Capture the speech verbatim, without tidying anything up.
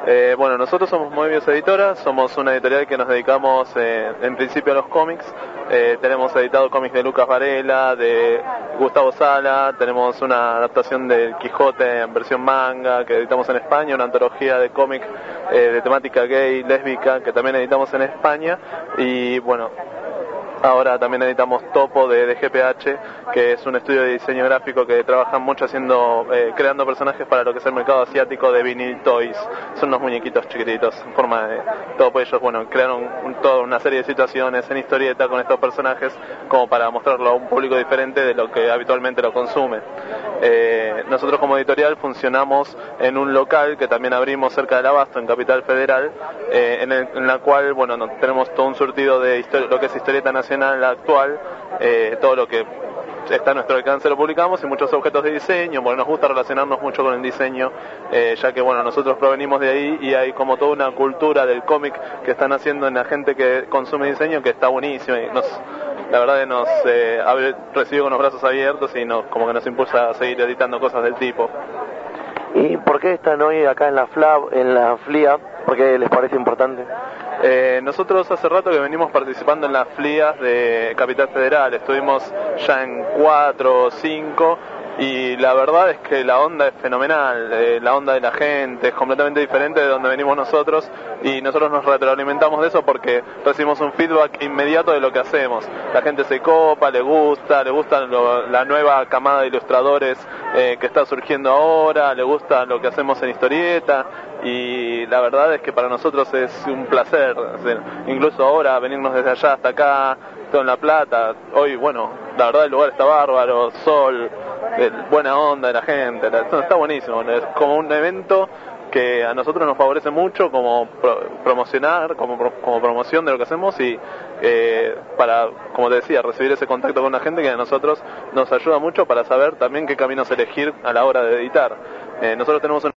Eh, bueno, nosotros somos Moebius Editora, somos una editorial que nos dedicamos eh, en principio a los cómics. Eh, tenemos editado cómics de Lucas Varela, de Gustavo Sala, tenemos una adaptación del Quijote en versión manga que editamos en España, una antología de cómic eh, de temática gay, lésbica, que también editamos en España, y bueno, ahora también editamos Topo de D G P H, que es un estudio de diseño gráfico que trabaja mucho haciendo, eh, creando personajes para lo que es el mercado asiático de vinyl toys. Son unos muñequitos chiquititos en forma de Topo. Ellos, bueno, crearon un, toda una serie de situaciones en historieta con estos personajes como para mostrarlo a un público diferente de lo que habitualmente lo consume. Eh, nosotros como editorial funcionamos en un local que también abrimos cerca del Abasto, en Capital Federal, eh, en, el, en la cual, bueno, no, tenemos todo un surtido de histori- lo que es historieta nacional actual, eh, todo lo que está a nuestro alcance lo publicamos, y muchos objetos de diseño, porque nos gusta relacionarnos mucho con el diseño, eh, ya que bueno, nosotros provenimos de ahí y hay como toda una cultura del cómic que están haciendo en la gente que consume diseño que está buenísima, y nos, la verdad que nos eh, ha recibido con los brazos abiertos y nos, como que nos impulsa a seguir editando cosas del tipo. ¿Y por qué están hoy acá en la F L A, en la F L I A? ¿Por qué les parece importante? Eh, nosotros hace rato que venimos participando en las F L I As de Capital Federal, estuvimos ya en cuatro o cinco, y la verdad es que la onda es fenomenal, eh, la onda de la gente es completamente diferente de donde venimos nosotros, y nosotros nos retroalimentamos de eso porque recibimos un feedback inmediato de lo que hacemos. La gente se copa, le gusta, le gusta lo, la nueva camada de ilustradores eh, que está surgiendo ahora, le gusta lo que hacemos en historieta, y la verdad es que para nosotros es un placer, incluso ahora venirnos desde allá hasta acá, todo en La Plata. Hoy, bueno, la verdad el lugar está bárbaro, sol, buena onda de la gente, está buenísimo, es como un evento que a nosotros nos favorece mucho como pro, promocionar, como, como promoción de lo que hacemos, y eh, para, como te decía, recibir ese contacto con la gente que a nosotros nos ayuda mucho para saber también qué caminos elegir a la hora de editar. Eh, nosotros tenemos un